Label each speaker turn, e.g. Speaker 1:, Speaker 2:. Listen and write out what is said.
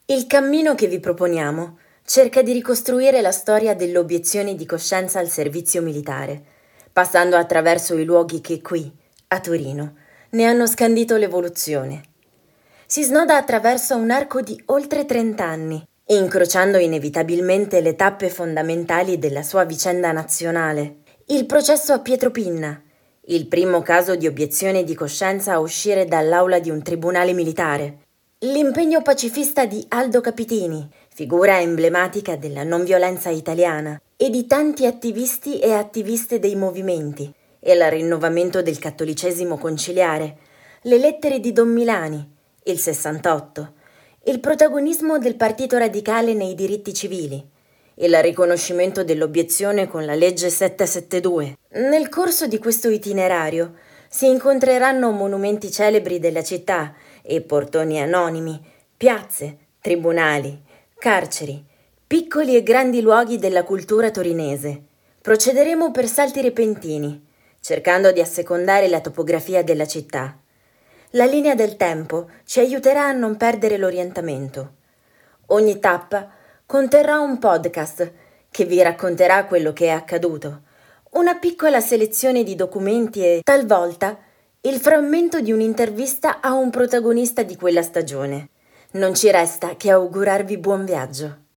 Speaker 1: Il cammino che vi proponiamo cerca di ricostruire la storia dell'obiezione di coscienza al servizio militare, passando attraverso i luoghi che qui, a Torino, ne hanno scandito l'evoluzione. Si snoda attraverso un arco di oltre 30 anni, incrociando inevitabilmente le tappe fondamentali della sua vicenda nazionale. Il processo a Pietro Pinna, il primo caso di obiezione di coscienza a uscire dall'aula di un tribunale militare. L'impegno pacifista di Aldo Capitini, figura emblematica della non violenza italiana, e di tanti attivisti e attiviste dei movimenti, e il rinnovamento del cattolicesimo conciliare, le lettere di Don Milani, il 68, il protagonismo del Partito Radicale nei diritti civili, il riconoscimento dell'obiezione con la legge 772. Nel corso di questo itinerario si incontreranno monumenti celebri della città e portoni anonimi, piazze, tribunali, carceri, piccoli e grandi luoghi della cultura torinese. Procederemo per salti repentini, cercando di assecondare la topografia della città. La linea del tempo ci aiuterà a non perdere l'orientamento. Ogni tappa conterrà un podcast che vi racconterà quello che è accaduto, una piccola selezione di documenti e, talvolta, il frammento di un'intervista a un protagonista di quella stagione. Non ci resta che augurarvi buon viaggio.